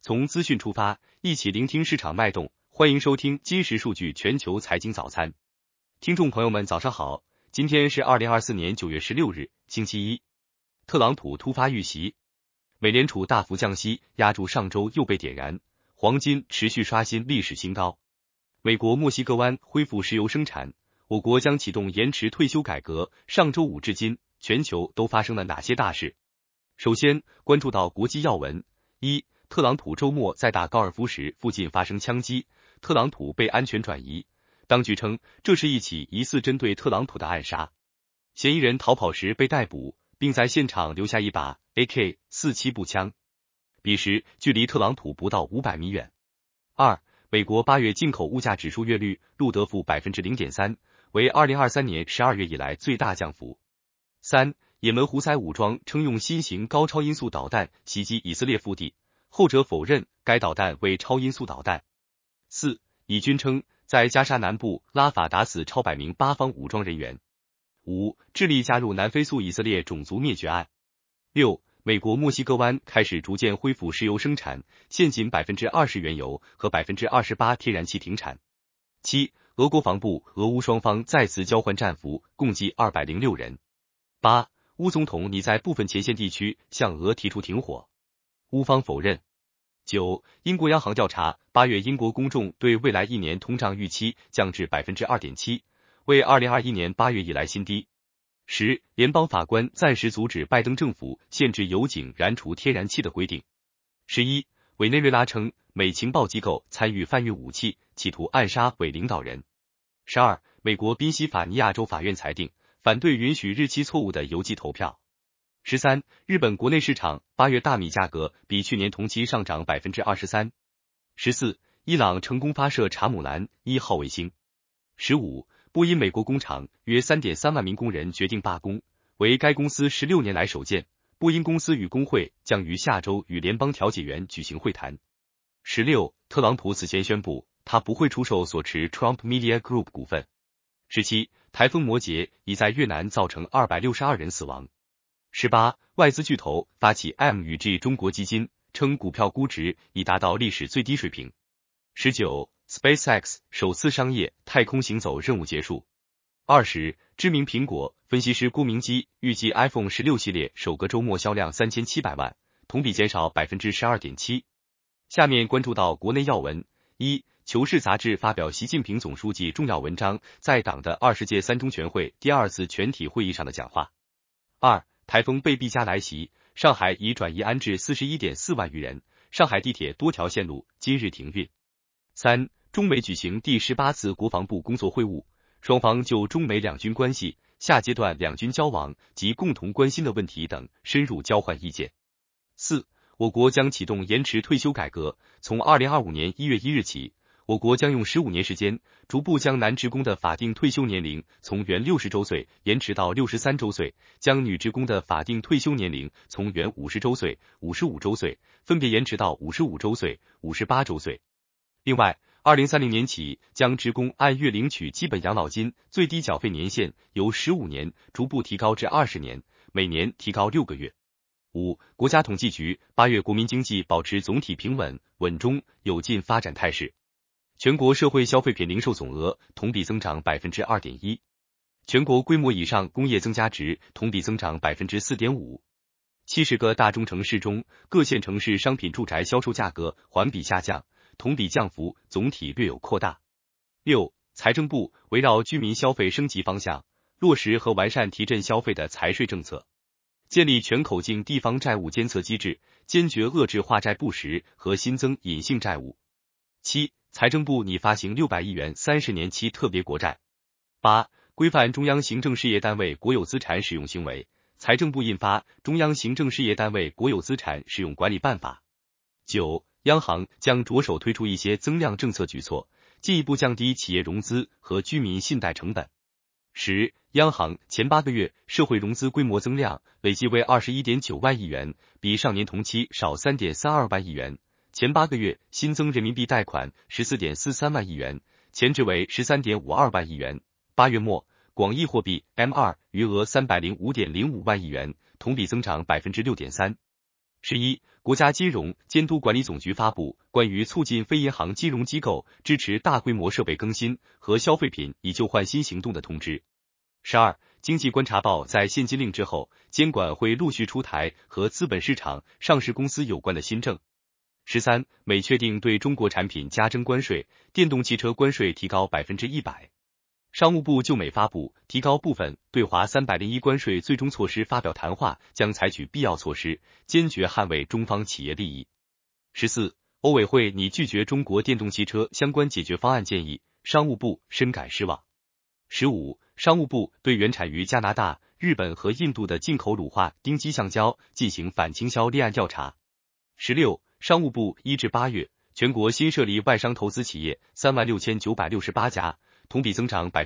从资讯出发，一起聆听市场脉动。欢迎收听今时数据全球财经早餐。听众朋友们，早上好！今天是2024年9月16日，星期一。特朗普突发遇袭，美联储大幅降息，压住上周又被点燃，黄金持续刷新历史新高。美国墨西哥湾恢复石油生产，我国将启动延迟退休改革。上周五至今，全球都发生了哪些大事？首先关注到国际要闻。一、特朗普周末在打高尔夫时附近发生枪击，特朗普被安全转移。当局称这是一起疑似针对特朗普的暗杀，嫌疑人逃跑时被逮捕，并在现场留下一把 AK-47步枪，彼时距离特朗普不到500米远。二、美国8月进口物价指数月率录得负 0.3%， 为2023年12月以来最大降幅。三、也门胡塞武装称用新型高超音速导弹袭击以色列腹地，后者否认该导弹为超音速导弹。四、以军称在加沙南部拉法打死超100名巴方武装人员。五、智利加入南非诉以色列种族灭绝案。六、美国墨西哥湾开始逐渐恢复石油生产，现仅 20% 原油和 28% 天然气停产。七、俄国防部俄乌双方再次交换战俘，共计206人。八、乌总统拟在部分前线地区向俄提出停火，乌方否认。九、英国央行调查，8月英国公众对未来一年通胀预期降至 2.7%， 为2021年8月以来新低。十、联邦法官暂时阻止拜登政府限制油井燃除天然气的规定。11、委内瑞拉称美情报机构参与贩运武器，企图暗杀伪领导人。12、美国宾夕法尼亚州法院裁定反对允许日期错误的邮寄投票。13、日本国内市场8月大米价格比去年同期上涨 23%。14、伊朗成功发射查姆兰1号卫星。15、波音美国工厂约 3.3 万名工人决定罢工，为该公司16年来首见。波音公司与工会将于下周与联邦调解员举行会谈。16、特朗普此前宣布他不会出售所持 Trump Media Group 股份。17、台风摩羯已在越南造成262人死亡。18、外资巨头发起 M 与 G 中国基金，称股票估值已达到历史最低水平。19、SpaceX 首次商业太空行走任务结束。20、知名苹果分析师郭明基预计 iPhone 16系列首个周末销量3700万，同比减少 12.7%。下面关注到国内要闻。一、求是杂志发表习近平总书记重要文章在党的20届三中全会第2次全体会议上的讲话。二、台风贝碧嘉来袭，上海已转移安置 41.4 万余人，上海地铁多条线路今日停运。三、中美举行第18次国防部工作会晤，双方就中美两军关系、下阶段两军交往及共同关心的问题等深入交换意见。四、我国将启动延迟退休改革，从2025年1月1日起，我国将用15年时间，逐步将男职工的法定退休年龄从原60周岁延迟到63周岁，将女职工的法定退休年龄从原50周岁、55周岁，分别延迟到55周岁、58周岁。另外，2030年起，将职工按月领取基本养老金最低缴费年限由15年逐步提高至20年，每年提高6个月。五、国家统计局8月国民经济保持总体平稳、稳中有进发展态势。全国社会消费品零售总额同比增长 2.1%， 全国规模以上工业增加值同比增长 4.5%。70个大中城市中，各县城市商品住宅销售价格环比下降，同比降幅总体略有扩大。六、财政部围绕居民消费升级方向，落实和完善提振消费的财税政策，建立全口径地方债务监测机制，坚决遏制化债不实和新增隐性债务。七、财政部拟发行600亿元30年期特别国债。八、规范中央行政事业单位国有资产使用行为，财政部印发《中央行政事业单位国有资产使用管理办法》。九、央行将着手推出一些增量政策举措，进一步降低企业融资和居民信贷成本。十、央行前8个月社会融资规模增量累计为 21.9 万亿元，比上年同期少 3.32 万亿元。前8个月新增人民币贷款 14.43 万亿元，前值为 13.52 万亿元。8月末，广义货币 M2 余额 305.05 万亿元，同比增长 6.3%。 11、国家金融监督管理总局发布关于促进非银行金融机构支持大规模设备更新和消费品以旧换新行动的通知。12、经济观察报在限金令之后，监管会陆续出台和资本市场、上市公司有关的新政。13、美确定对中国产品加征关税，电动汽车关税提高100%。商务部就美发布提高部分对华301关税最终措施发表谈话，将采取必要措施，坚决捍卫中方企业利益。14、欧委会拟拒绝中国电动汽车相关解决方案建议，商务部深感失望。15、商务部对原产于加拿大、日本和印度的进口乳化丁基橡胶进行反倾销立案调查。16、商务部1至8月，全国新设立外商投资企业36968家，同比增长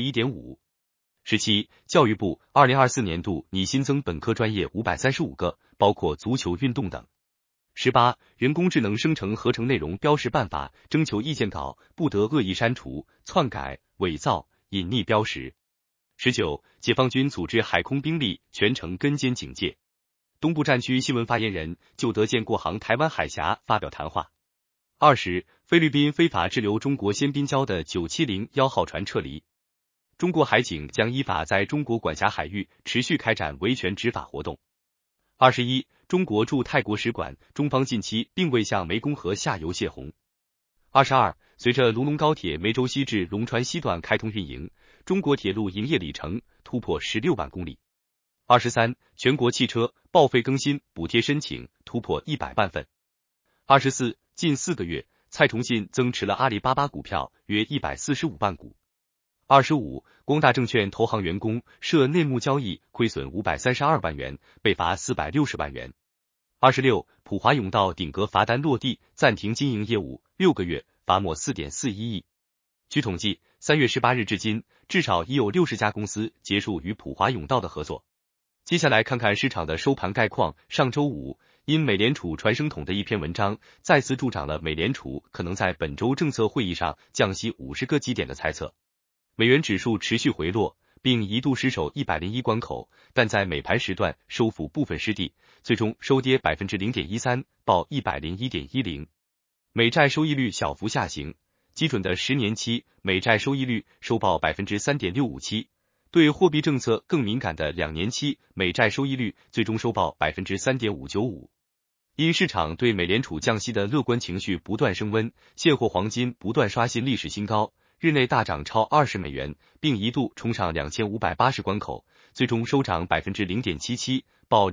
11.5%。17、教育部2024年度拟新增本科专业535个，包括足球运动等。18、人工智能生成合成内容标识办法征求意见稿不得恶意删除、篡改、伪造、隐匿标识。19、解放军组织海空兵力全程跟监警戒。东部战区新闻发言人就德舰过航台湾海峡发表谈话。20、菲律宾非法滞留中国仙滨礁的9701号船撤离。中国海警将依法在中国管辖海域持续开展维权执法活动。21、中国驻泰国使馆，中方近期并未向湄公河下游泄洪。22、随着卢龙高铁梅州西至龙川西段开通运营，中国铁路营业里程突破16万公里。23、全国汽车报废更新补贴申请突破100万份。24、近4个月，蔡崇信增持了阿里巴巴股票约145万股。25、光大证券投行员工涉内幕交易亏损532万元，被罚460万元。26、普华永道顶格罚单落地，暂停经营业务6个月，罚没4.41亿。据统计，3月18日至今，至少已有60家公司结束与普华永道的合作。接下来看看市场的收盘概况。上周五，因美联储传声筒的一篇文章，再次助长了美联储可能在本周政策会议上降息50个基点的猜测。美元指数持续回落，并一度失守101关口，但在美盘时段收复部分失地，最终收跌0.13%，报101.10。美债收益率小幅下行，基准的10年期美债收益率收报3.657%，对货币政策更敏感的2年期美债收益率最终收报3.595%。因市场对美联储降息的乐观情绪不断升温，现货黄金不断刷新历史新高，日内大涨超20美元，并一度冲上2580关口，最终收涨0.77%，报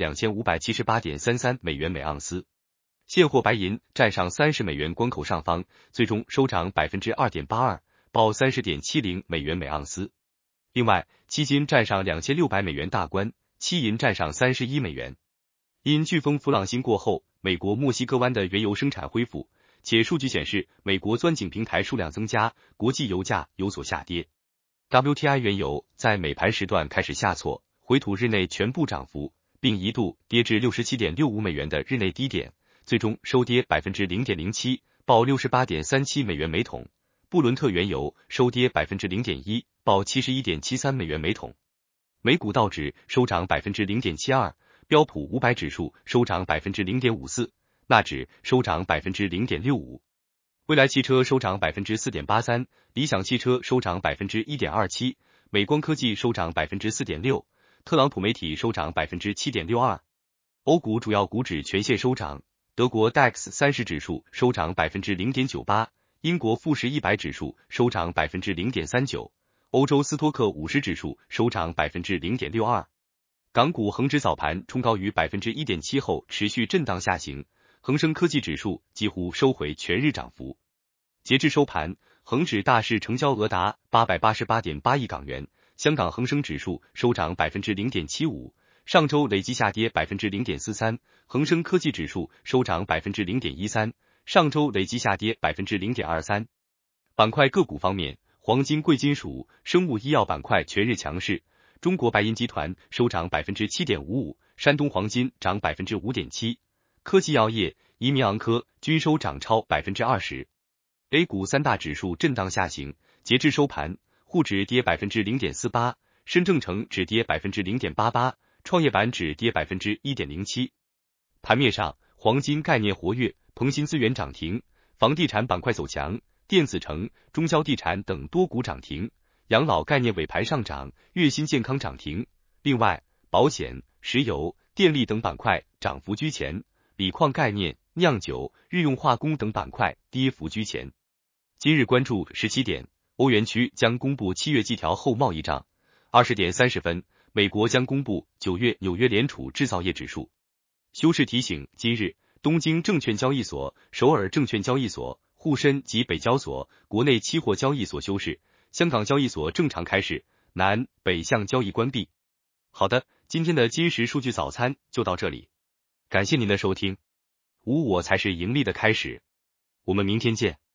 2578.33美元每盎司。现货白银站上30美元关口上方，最终收涨2.82%，报30.70美元每盎司。另外，期金站上2600美元大关，期银站上31美元。因飓风弗朗辛过后，美国墨西哥湾的原油生产恢复，且数据显示美国钻井平台数量增加，国际油价有所下跌。WTI 原油在美盘时段开始下挫，回吐日内全部涨幅，并一度跌至67.65美元的日内低点，最终收跌0.07%，报68.37美元每桶。布伦特原油收跌0.1%，报71.73美元每桶。美股道指收涨0.72%，标普500指数收涨0.54%，纳指收涨0.65%。蔚来汽车收涨4.83%，理想汽车收涨1.27%，美光科技收涨4.6%，特朗普媒体收涨7.62%。欧股主要股指全线收涨，德国 DAX 30指数收涨0.98%，英国富时100指数收涨0.39%，欧洲斯托克50指数收涨0.62%。港股恒指早盘冲高于1.7%后持续震荡下行，恒生科技指数几乎收回全日涨幅。截至收盘，恒指大市成交额达888.8亿港元，香港恒生指数收涨0.75%，上周累计下跌0.43%，恒生科技指数收涨0.13%，上周累计下跌0.23%。板块个股方面，黄金贵金属、生物医药板块全日强势，中国白银集团收涨7.55%，山东黄金涨5.7%，科技药业、移民昂科均收涨超20%。A 股三大指数震荡下行，截至收盘，沪指跌0.48%，深证成指跌0.88%，创业板指跌1.07%。 盘面上，黄金概念活跃，鹏鑫资源涨停，房地产板块走强，电子城、中交地产等多股涨停，养老概念尾盘上涨，粤新健康涨停。另外，保险、石油、电力等板块涨幅居前，锂矿概念、酿酒、日用化工等板块跌幅居前。今日关注17点，欧元区将公布7月季调后贸易账。20点30分，美国将公布9月纽约联储制造业指数。休市提醒：今日，东京证券交易所、首尔证券交易所、沪深及北交所国内期货交易所休市，香港交易所正常开市，南北向交易关闭。好的，今天的今时数据早餐就到这里，感谢您的收听。无我才是盈利的开始，我们明天见。